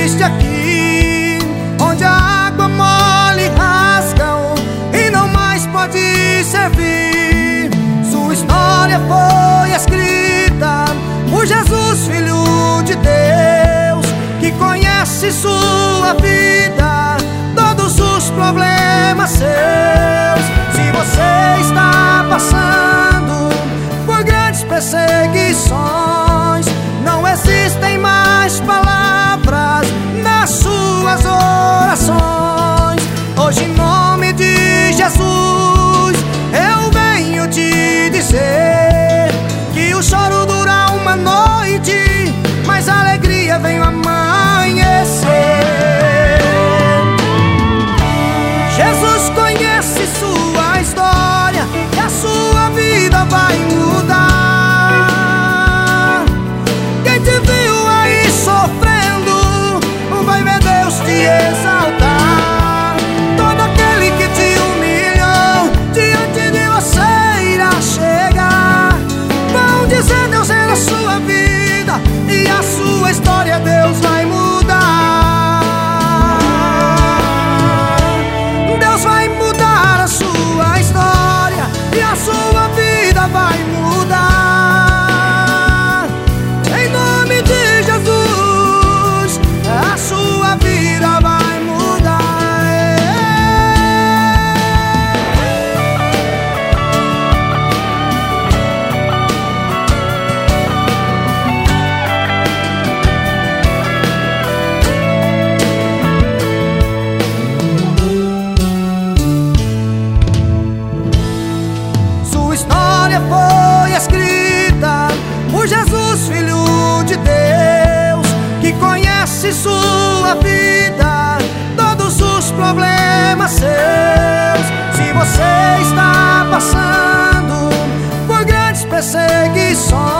existe aqui, onde a água mole rasga e não mais pode servir. Sua história foi escrita por Jesus, Filho de Deus, que conhece sua vida, todos os problemas seus. Se você está passando por grandes perseguições, não existem mais palavras nas suas orações. Hoje, em nome de Jesus, eu venho te dizer que o choro dura uma noite, mas a alegria vem ao amanhecer. Jesus conhece sua história e a sua vida vai mudar. Quem te viu aí sofrendo vai ver Deus te exaltar. Todo aquele que te humilhou, diante de você irá chegar. Vão dizer: Deus é na sua vida, e a sua história Deus vai mudar. Deus vai mudar a sua história e a sua vida vai mudar. Em nome de Jesus, a sua vida vai mudar. Sua história foi escrita por Jesus, Filho de Deus, que conhece sua vida, todos os problemas seus. Se você está passando por grandes perseguições,